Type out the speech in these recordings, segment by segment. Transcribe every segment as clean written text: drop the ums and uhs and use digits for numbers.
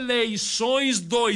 eleições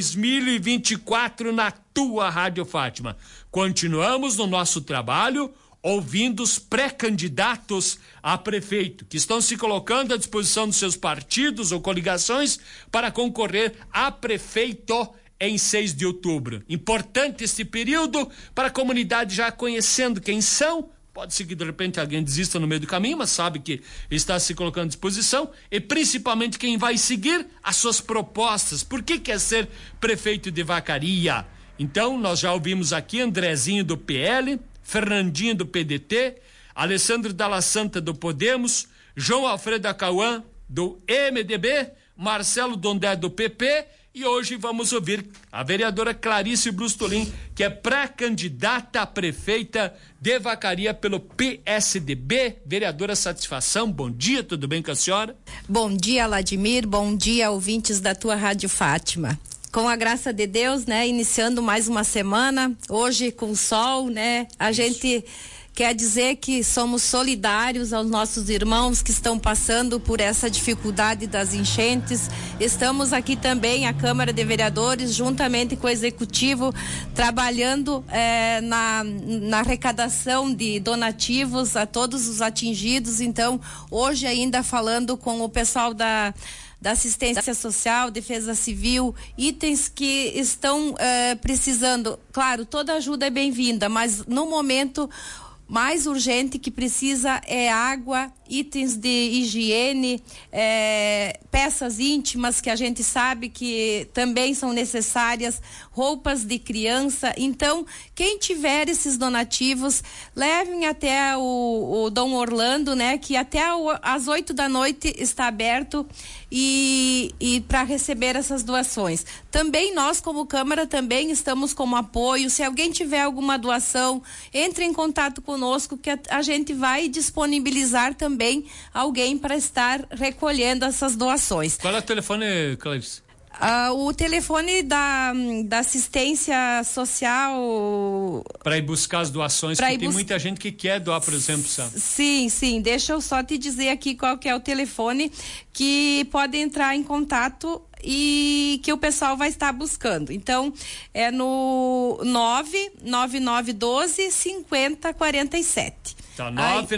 2024 na tua Rádio Fátima. Continuamos no nosso trabalho ouvindo os pré-candidatos a prefeito, que estão se colocando à disposição dos seus partidos ou coligações para concorrer a prefeito em 6 de outubro. Importante esse período para a comunidade já conhecendo quem são. Pode ser que de repente alguém desista no meio do caminho, mas sabe que está se colocando à disposição, e principalmente quem vai seguir as suas propostas. Por que quer ser prefeito de Vacaria? Então, nós já ouvimos aqui Andrezinho do PL, Fernandinho do PDT, Alessandro Dalla Santa do Podemos, João Alfredo Acauã do MDB, Marcelo Dondé do PP, e hoje vamos ouvir a vereadora Clarice Brustolin, que é pré-candidata a prefeita de Vacaria pelo PSDB. Vereadora, satisfação, bom dia, tudo bem com a senhora? Bom dia, Vladimir, bom dia, ouvintes da tua Rádio Fátima. Com a graça de Deus, né, iniciando mais uma semana, hoje com sol, né, a gente quer dizer que somos solidários aos nossos irmãos que estão passando por essa dificuldade das enchentes. Estamos aqui também, a Câmara de Vereadores, juntamente com o Executivo, trabalhando na arrecadação de donativos a todos os atingidos. Então, hoje ainda falando com o pessoal da assistência social, defesa civil, itens que estão precisando. Claro, toda ajuda é bem-vinda, mas no momento mais urgente que precisa é água, itens de higiene, peças íntimas que a gente sabe que também são necessárias, roupas de criança. Então, quem tiver esses donativos, levem até o Dom Orlando, né? Que até às 8 da noite está aberto e para receber essas doações. Também nós, como Câmara, também estamos como apoio. Se alguém tiver alguma doação, entre em contato conosco que a gente vai disponibilizar também alguém para estar recolhendo essas doações. Qual é o telefone, Clarice? O telefone da assistência social. Para ir buscar as doações, porque tem muita gente que quer doar, por exemplo, sabe? Sim. Deixa eu só te dizer aqui qual que é o telefone que pode entrar em contato e que o pessoal vai estar buscando. Então, é no 99912-5047. Tá,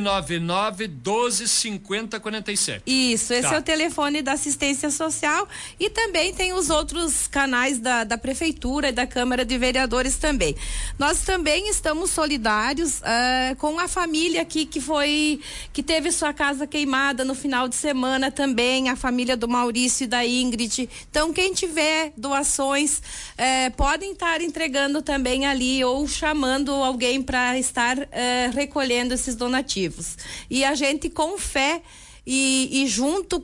999-12-5047. Isso, esse é o telefone da assistência social, e também tem os outros canais da Prefeitura e da Câmara de Vereadores também. Nós também estamos solidários com a família aqui que teve sua casa queimada no final de semana também, a família do Maurício e da Ingrid. Então, quem tiver doações, podem estar entregando também ali ou chamando alguém para estar recolhendo esses donativos. E a gente, com fé e junto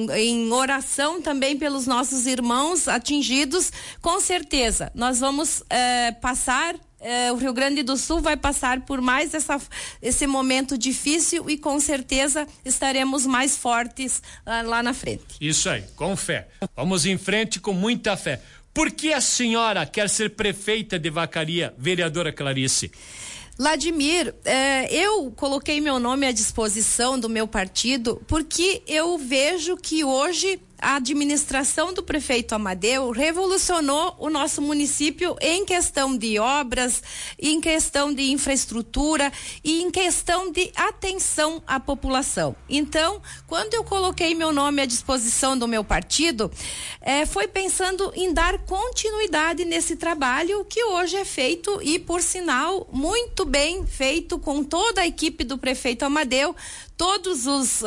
em oração também pelos nossos irmãos atingidos, com certeza nós vamos passar. O Rio Grande do Sul vai passar por mais esse momento difícil e com certeza estaremos mais fortes lá na frente. Isso aí, com fé. Vamos em frente com muita fé. Por que a senhora quer ser prefeita de Vacaria, vereadora Clarice? Vladimir, eu coloquei meu nome à disposição do meu partido porque eu vejo que hoje a administração do prefeito Amadeu revolucionou o nosso município em questão de obras, em questão de infraestrutura e em questão de atenção à população. Então, quando eu coloquei meu nome à disposição do meu partido, foi pensando em dar continuidade nesse trabalho que hoje é feito e, por sinal, muito bem feito com toda a equipe do prefeito Amadeu, todos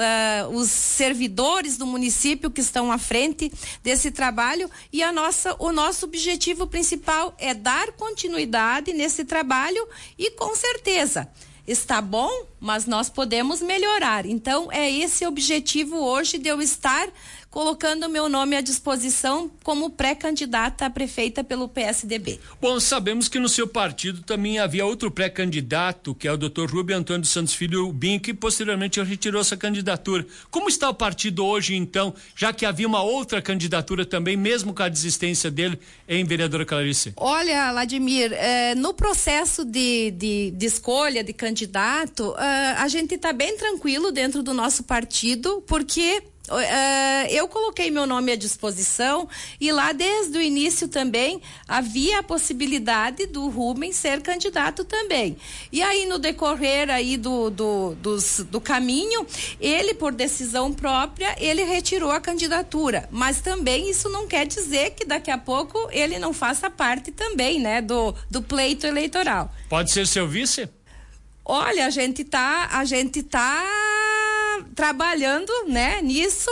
os servidores do município que estão à frente desse trabalho, e o nosso objetivo principal é dar continuidade nesse trabalho e, com certeza, está bom, mas nós podemos melhorar. Então, é esse objetivo hoje de eu estar colocando meu nome à disposição como pré-candidata a prefeita pelo PSDB. Bom, sabemos que no seu partido também havia outro pré-candidato, que é o Dr. Rubem Antônio dos Santos Filho Bin, que posteriormente retirou essa candidatura. Como está o partido hoje, então, já que havia uma outra candidatura também, mesmo com a desistência dele, em vereadora Clarice? Olha, Vladimir, no processo de escolha de candidato, a gente está bem tranquilo dentro do nosso partido, porque eu coloquei meu nome à disposição e lá desde o início também havia a possibilidade do Rubens ser candidato também. E aí no decorrer aí do caminho, ele por decisão própria, ele retirou a candidatura, mas também isso não quer dizer que daqui a pouco ele não faça parte também, né, do pleito eleitoral. Pode ser seu vice? Olha, a gente tá trabalhando, né, nisso.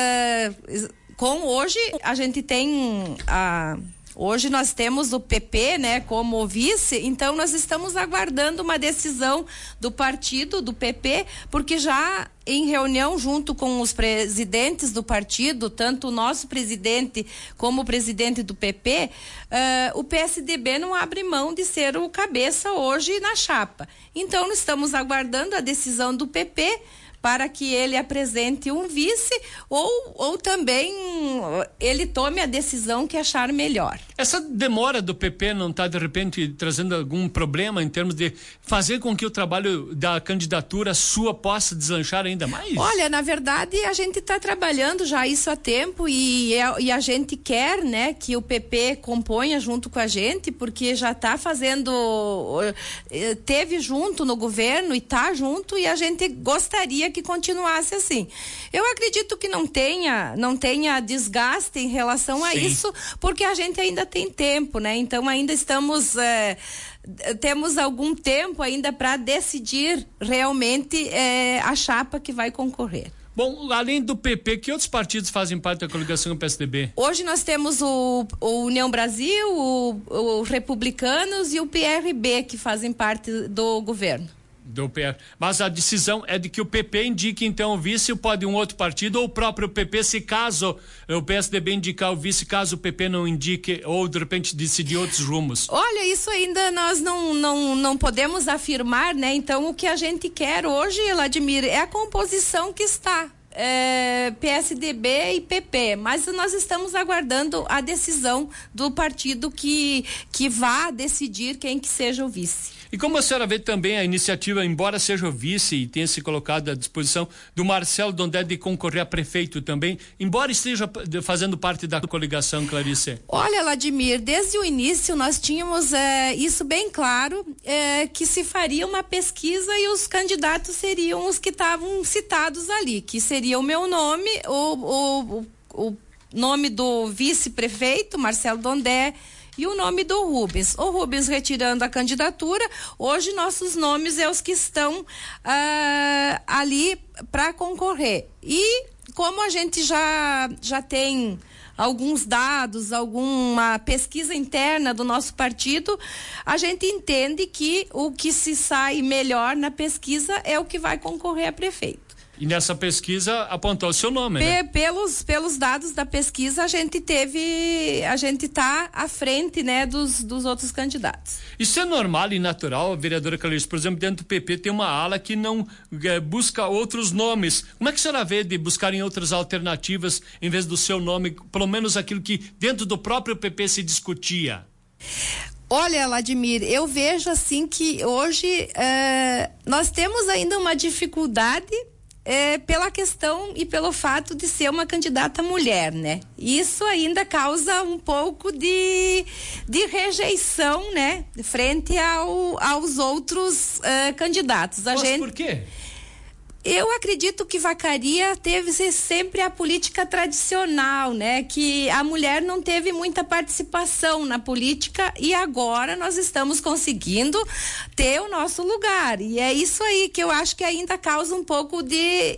Hoje a gente tem hoje nós temos o PP, né, como vice, então nós estamos aguardando uma decisão do partido, do PP, porque já em reunião junto com os presidentes do partido, tanto o nosso presidente como o presidente do PP, o PSDB não abre mão de ser o cabeça hoje na chapa. Então nós estamos aguardando a decisão do PP para que ele apresente um vice ou também ele tome a decisão que achar melhor. Essa demora do PP não está, de repente, trazendo algum problema em termos de fazer com que o trabalho da candidatura sua possa deslanchar ainda mais? Olha, na verdade, a gente está trabalhando já isso há tempo e a gente quer, né, que o PP componha junto com a gente, porque já está teve junto no governo e está junto, e a gente gostaria que continuasse assim. Eu acredito que não tenha desgaste em relação a isso, porque a gente ainda tem tempo, né? Então ainda temos algum tempo ainda para decidir realmente a chapa que vai concorrer. Bom, além do PP, que outros partidos fazem parte da coligação do PSDB? Hoje nós temos o União Brasil, o Republicanos e o PRB, que fazem parte do governo. Mas a decisão é de que o PP indique então o vice, pode um outro partido ou o próprio PP, se caso o PSDB indicar o vice, caso o PP não indique, ou de repente decidir outros rumos. Olha, isso ainda nós não podemos afirmar, né? Então o que a gente quer hoje, Vladimir, é a composição que está. PSDB e PP, mas nós estamos aguardando a decisão do partido que vá decidir quem que seja o vice. E como a senhora vê também a iniciativa, embora seja o vice e tenha se colocado à disposição do Marcelo Dondé de concorrer a prefeito também, embora esteja fazendo parte da coligação, Clarice? Olha, Vladimir, desde o início nós tínhamos isso bem claro, que se faria uma pesquisa e os candidatos seriam os que estavam citados ali, que seria o meu nome, o nome do vice-prefeito, Marcelo Dondé, e o nome do Rubens. O Rubens retirando a candidatura, hoje nossos nomes é os que estão ali para concorrer. E como a gente já tem alguns dados, alguma pesquisa interna do nosso partido, a gente entende que o que se sai melhor na pesquisa é o que vai concorrer a prefeito. E nessa pesquisa apontou o seu nome, né? Pelos dados da pesquisa, a gente está à frente, né, dos outros candidatos. Isso é normal e natural, vereadora Clarice? Por exemplo, dentro do PP tem uma ala que não busca outros nomes. Como é que a senhora vê de buscarem outras alternativas em vez do seu nome, pelo menos aquilo que dentro do próprio PP se discutia? Olha, Vladimir, eu vejo assim que hoje nós temos ainda uma dificuldade pela questão e pelo fato de ser uma candidata mulher, né? Isso ainda causa um pouco de rejeição, né? Frente aos outros candidatos. Mas por quê? Eu acredito que Vacaria teve sempre a política tradicional, né? Que a mulher não teve muita participação na política e agora nós estamos conseguindo ter o nosso lugar. E é isso aí que eu acho que ainda causa um pouco de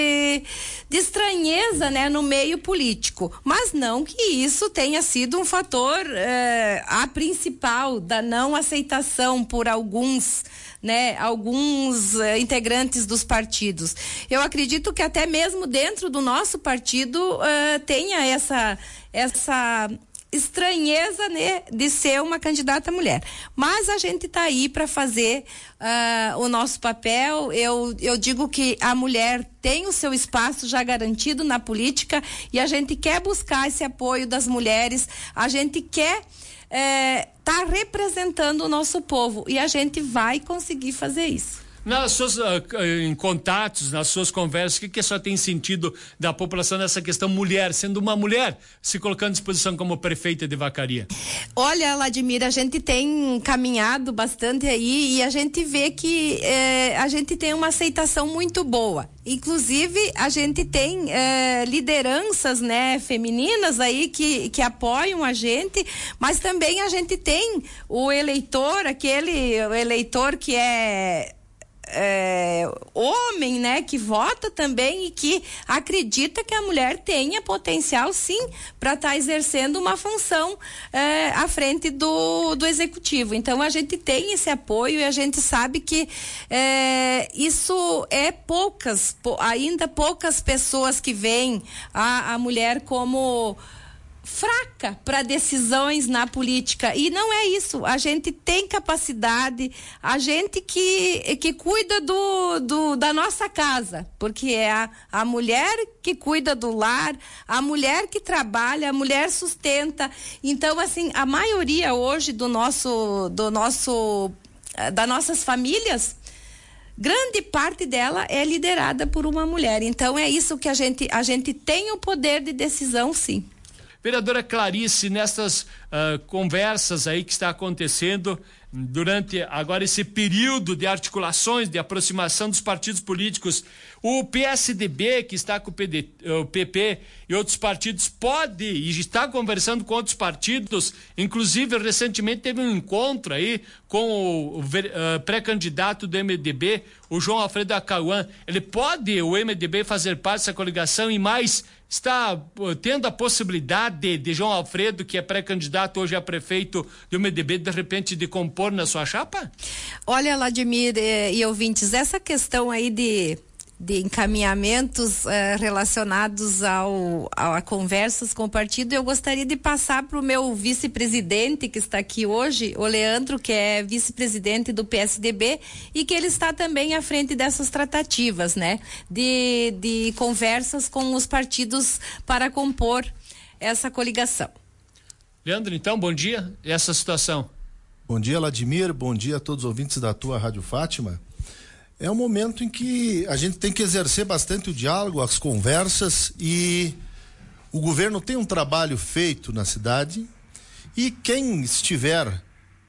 estranheza, né? No meio político. Mas não que isso tenha sido um fator a principal da não aceitação por alguns, né, alguns integrantes dos partidos. Eu acredito que até mesmo dentro do nosso partido tenha essa estranheza, né, de ser uma candidata mulher. Mas a gente está aí para fazer o nosso papel. Eu digo que a mulher tem o seu espaço já garantido na política e a gente quer buscar esse apoio das mulheres. A gente quer tá representando o nosso povo e a gente vai conseguir fazer isso. Nas suas em contatos, nas suas conversas, o que a senhora tem sentido da população nessa questão mulher, sendo uma mulher se colocando à disposição como prefeita de Vacaria? Olha, Vladimir, a gente tem caminhado bastante aí e a gente vê que a gente tem uma aceitação muito boa. Inclusive, a gente tem lideranças, né, femininas aí que apoiam a gente, mas também a gente tem o eleitor, o eleitor que é homem, né, que vota também e que acredita que a mulher tenha potencial, sim, para estar exercendo uma função à frente do executivo. Então a gente tem esse apoio e a gente sabe que isso é ainda poucas pessoas que veem a mulher como fraca para decisões na política, e não é isso. A gente tem capacidade, a gente que cuida da nossa casa, porque é a mulher que cuida do lar, a mulher que trabalha, a mulher sustenta. Então, assim, a maioria hoje das nossas famílias, grande parte dela é liderada por uma mulher. Então é isso que a gente tem o poder de decisão, sim. Vereadora Clarice, nessas conversas aí que está acontecendo durante agora esse período de articulações, de aproximação dos partidos políticos, o PSDB, que está com o PP e outros partidos, pode e está conversando com outros partidos, inclusive recentemente teve um encontro aí com o pré-candidato do MDB, o João Alfredo Acauã. O MDB fazer parte dessa coligação e mais está tendo a possibilidade de João Alfredo, que é pré-candidato hoje a prefeito do MDB, de repente de compor na sua chapa? Olha, Vladimir e ouvintes, essa questão aí de encaminhamentos relacionados a conversas com o partido, eu gostaria de passar para o meu vice-presidente que está aqui hoje, o Leandro, que é vice-presidente do PSDB e que ele está também à frente dessas tratativas, né? De conversas com os partidos para compor essa coligação. Leandro, então, bom dia. E essa situação? Bom dia, Vladimir. Bom dia a todos os ouvintes da tua Rádio Fátima. É um momento em que a gente tem que exercer bastante o diálogo, as conversas, e o governo tem um trabalho feito na cidade, e quem estiver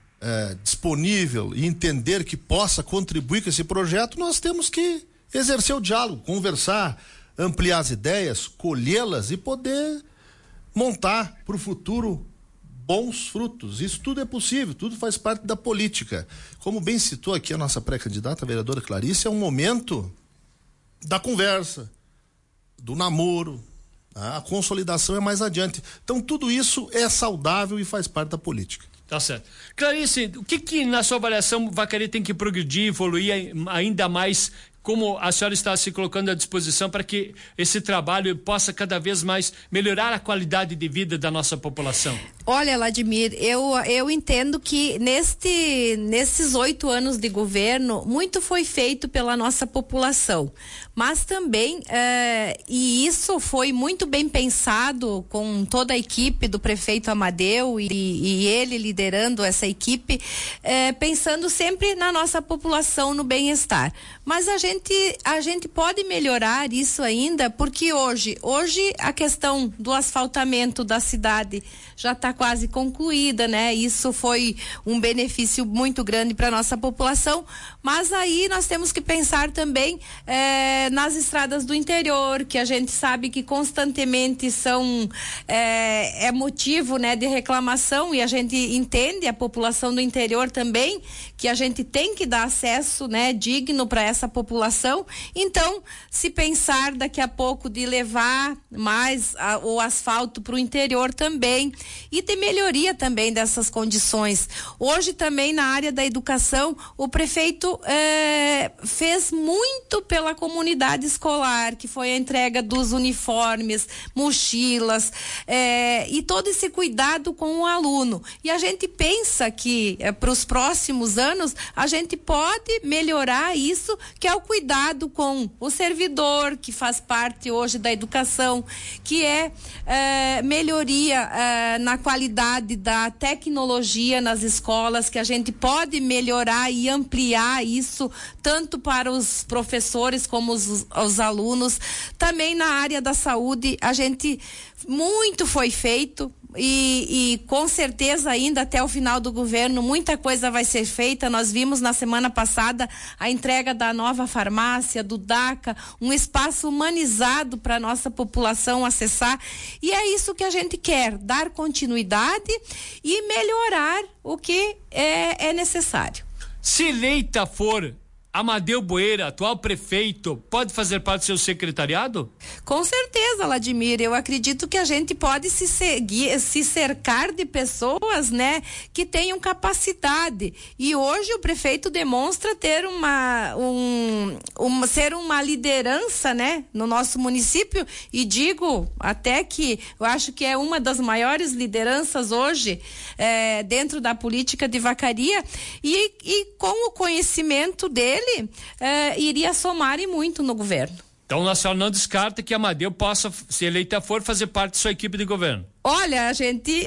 disponível e entender que possa contribuir com esse projeto, nós temos que exercer o diálogo, conversar, ampliar as ideias, colhê-las e poder montar para o futuro bons frutos. Isso tudo é possível, tudo faz parte da política. Como bem citou aqui a nossa pré-candidata, a vereadora Clarice, é um momento da conversa, do namoro, a consolidação é mais adiante. Então tudo isso é saudável e faz parte da política. Tá certo. Clarice, o que na sua avaliação Vacaria tem que progredir, evoluir ainda mais? Como a senhora está se colocando à disposição para que esse trabalho possa cada vez mais melhorar a qualidade de vida da nossa população? Olha, Vladimir, eu entendo que nesses 8 anos de governo, muito foi feito pela nossa população, mas também, e isso foi muito bem pensado com toda a equipe do prefeito Amadeu e ele liderando essa equipe, pensando sempre na nossa população, no bem-estar. Mas a gente pode melhorar isso ainda, porque hoje a questão do asfaltamento da cidade já está quase concluída, né? Isso foi um benefício muito grande para nossa população, mas aí nós temos que pensar também nas estradas do interior, que a gente sabe que constantemente são motivo, né, de reclamação, e a gente entende a população do interior também, que a gente tem que dar acesso, né, digno para essa população. Então, se pensar daqui a pouco de levar mais o asfalto para o interior também, e de melhoria também dessas condições. Hoje também na área da educação, o prefeito fez muito pela comunidade escolar, que foi a entrega dos uniformes, mochilas, e todo esse cuidado com o aluno. E a gente pensa que para os próximos anos a gente pode melhorar isso, que é o cuidado com o servidor, que faz parte hoje da educação, que é melhoria na qualidade qualidade da tecnologia nas escolas, que a gente pode melhorar e ampliar isso, tanto para os professores como os alunos. Também na área da saúde, muito foi feito. E com certeza ainda até o final do governo muita coisa vai ser feita. Nós vimos na semana passada a entrega da nova farmácia, do DACA, um espaço humanizado para a nossa população acessar, e é isso que a gente quer, dar continuidade e melhorar o que é necessário. Se eleita for Amadeu Boeira, atual prefeito, pode fazer parte do seu secretariado? Com certeza, Vladimir. Eu acredito que a gente pode se cercar de pessoas, né, que tenham capacidade. E hoje o prefeito demonstra ter ser uma liderança, né, no nosso município. E digo até que eu acho que é uma das maiores lideranças hoje dentro da política de Vacaria. E com o conhecimento dele, iria somar e muito no governo. Então a senhora não descarta que Amadeu possa, se eleita for, fazer parte de sua equipe de governo? Olha, a gente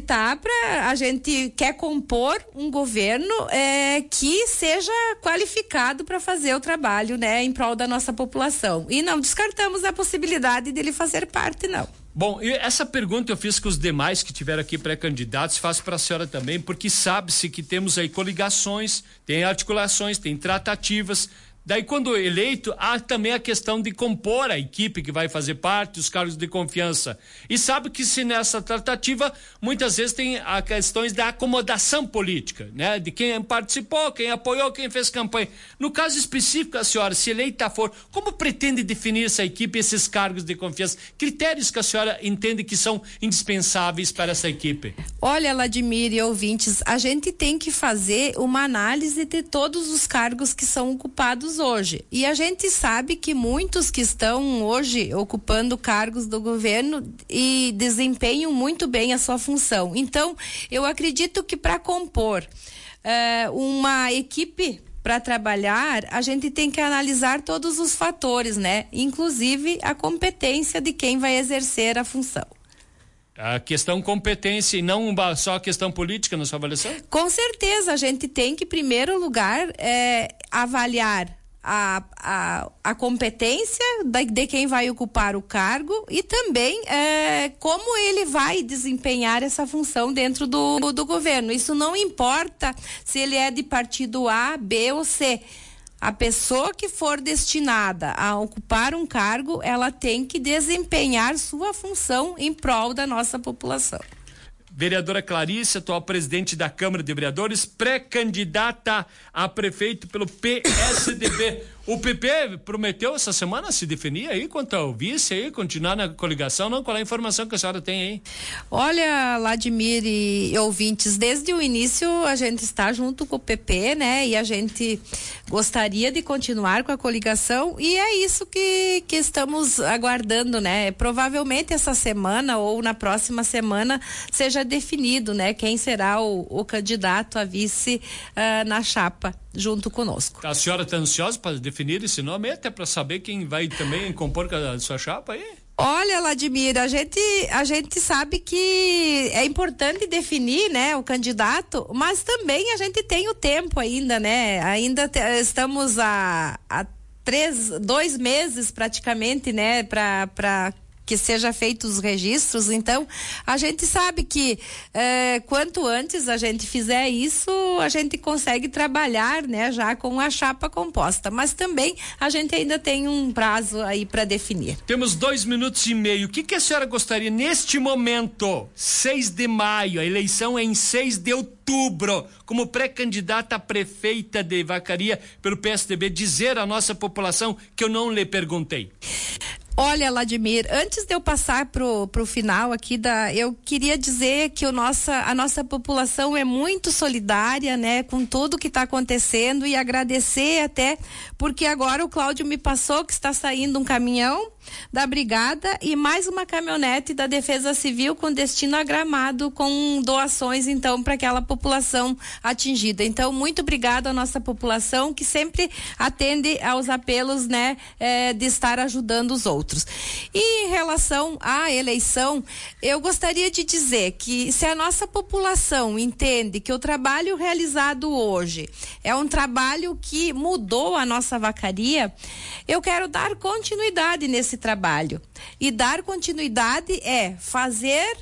quer compor um governo que seja qualificado para fazer o trabalho, né, em prol da nossa população. E não descartamos a possibilidade dele fazer parte, não. Bom, e essa pergunta eu fiz com os demais que tiveram aqui pré-candidatos, faço para a senhora também, porque sabe-se que temos aí coligações, tem articulações, tem tratativas. Daí, quando eleito, há também a questão de compor a equipe que vai fazer parte, os cargos de confiança. E sabe que se nessa tratativa, muitas vezes tem as questões da acomodação política, né? De quem participou, quem apoiou, quem fez campanha. No caso específico, a senhora, se eleita for, como pretende definir essa equipe, esses cargos de confiança? Critérios que a senhora entende que são indispensáveis para essa equipe? Olha, Vladimir e ouvintes, a gente tem que fazer uma análise de todos os cargos que são ocupados hoje. E a gente sabe que muitos que estão hoje ocupando cargos do governo e desempenham muito bem a sua função. Então, eu acredito que para compor uma equipe para trabalhar, a gente tem que analisar todos os fatores, né? Inclusive a competência de quem vai exercer a função. A questão competência e não só a questão política na sua avaliação? Com certeza, a gente tem que, em primeiro lugar, avaliar a competência de quem vai ocupar o cargo e também como ele vai desempenhar essa função dentro do governo. Isso não importa se ele é de partido A, B ou C. A pessoa que for destinada a ocupar um cargo, ela tem que desempenhar sua função em prol da nossa população. Vereadora Clarice, atual presidente da Câmara de Vereadores, pré-candidata a prefeito pelo PSDB. O PP prometeu essa semana se definir aí quanto ao vice aí, continuar na coligação, não? Qual é a informação que a senhora tem aí? Olha, Vladimir e ouvintes, desde o início a gente está junto com o PP, né? E a gente gostaria de continuar com a coligação e é isso que estamos aguardando, né? Provavelmente essa semana ou na próxima semana seja definido, né? Quem será o candidato a vice na chapa junto conosco. A senhora está ansiosa para definir esse nome, até para saber quem vai também compor com a sua chapa aí? Olha, Vladimir, a gente sabe que é importante definir, né, o candidato, mas também a gente tem o tempo ainda, né? Ainda estamos a 2 meses praticamente, né, para que seja feitos os registros. Então a gente sabe que quanto antes a gente fizer isso, a gente consegue trabalhar, né, já com a chapa composta, mas também a gente ainda tem um prazo aí para definir. Temos 2 minutos e meio. O que a senhora gostaria neste momento, 6 de maio, a eleição é em 6 de outubro, como pré-candidata a prefeita de Vacaria pelo PSDB, dizer à nossa população que eu não lhe perguntei? Olha, Vladimir, antes de eu passar pro final aqui eu queria dizer que a nossa população é muito solidária, né, com tudo que está acontecendo, e agradecer até porque agora o Cláudio me passou que está saindo um caminhão da Brigada e mais uma caminhonete da Defesa Civil com destino a Gramado, com doações então para aquela população atingida. Então, muito obrigado à nossa população que sempre atende aos apelos, né, de estar ajudando os outros. E em relação à eleição, eu gostaria de dizer que se a nossa população entende que o trabalho realizado hoje é um trabalho que mudou a nossa vacaria, eu quero dar continuidade nesse trabalho. E dar continuidade é fazer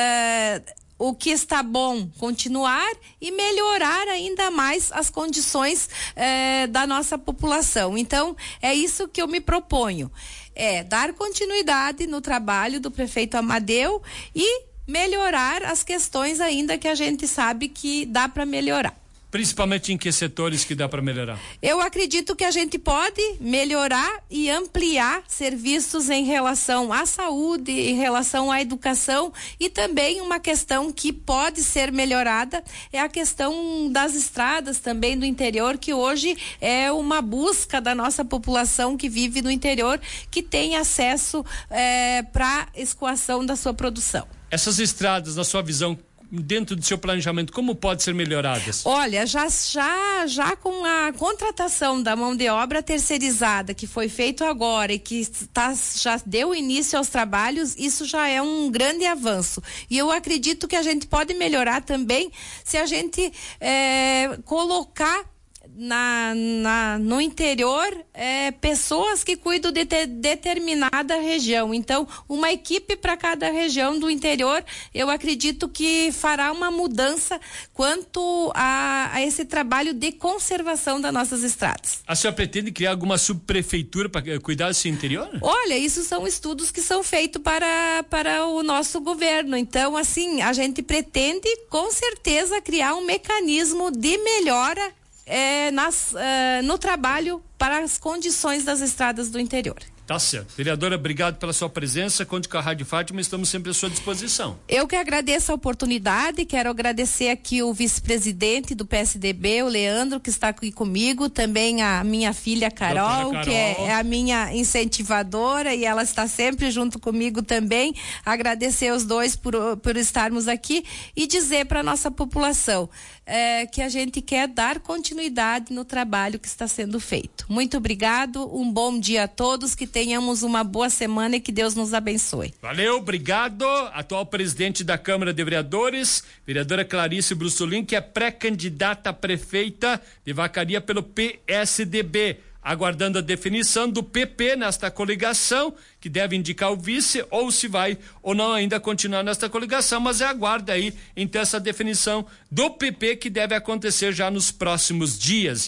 o que está bom, continuar e melhorar ainda mais as condições da nossa população. Então, é isso que eu me proponho, dar continuidade no trabalho do prefeito Amadeu e melhorar as questões ainda que a gente sabe que dá para melhorar. Principalmente em que setores que dá para melhorar? Eu acredito que a gente pode melhorar e ampliar serviços em relação à saúde, em relação à educação, e também uma questão que pode ser melhorada é a questão das estradas também do interior, que hoje é uma busca da nossa população que vive no interior, que tem acesso para escoação da sua produção. Essas estradas, na sua visão, dentro do seu planejamento, como pode ser melhoradas? Olha, já com a contratação da mão de obra terceirizada que foi feito agora e que já deu início aos trabalhos, isso já é um grande avanço. E eu acredito que a gente pode melhorar também se a gente colocar no interior pessoas que cuidam de determinada região. Então, uma equipe para cada região do interior, eu acredito que fará uma mudança quanto a esse trabalho de conservação das nossas estradas. A senhora pretende criar alguma subprefeitura para cuidar desse interior? Olha, isso são estudos que são feitos para o nosso governo. Então, assim, a gente pretende com certeza criar um mecanismo de melhora no trabalho para as condições das estradas do interior. Tá certo. Vereadora, obrigado pela sua presença. Conte com a Rádio Fátima, estamos sempre à sua disposição. Eu que agradeço a oportunidade, quero agradecer aqui o vice-presidente do PSDB, o Leandro, que está aqui comigo, também a minha filha Carol, que é a minha incentivadora e ela está sempre junto comigo também. Agradecer os dois por estarmos aqui e dizer para a nossa população que a gente quer dar continuidade no trabalho que está sendo feito. Muito obrigado, um bom dia a todos, que tenhamos uma boa semana e que Deus nos abençoe. Valeu, obrigado. Atual presidente da Câmara de Vereadores, vereadora Clarice Brussolin, que é pré-candidata a prefeita de Vacaria pelo PSDB. Aguardando a definição do PP nesta coligação, que deve indicar o vice, ou se vai ou não ainda continuar nesta coligação, mas aguarda aí então essa definição do PP, que deve acontecer já nos próximos dias.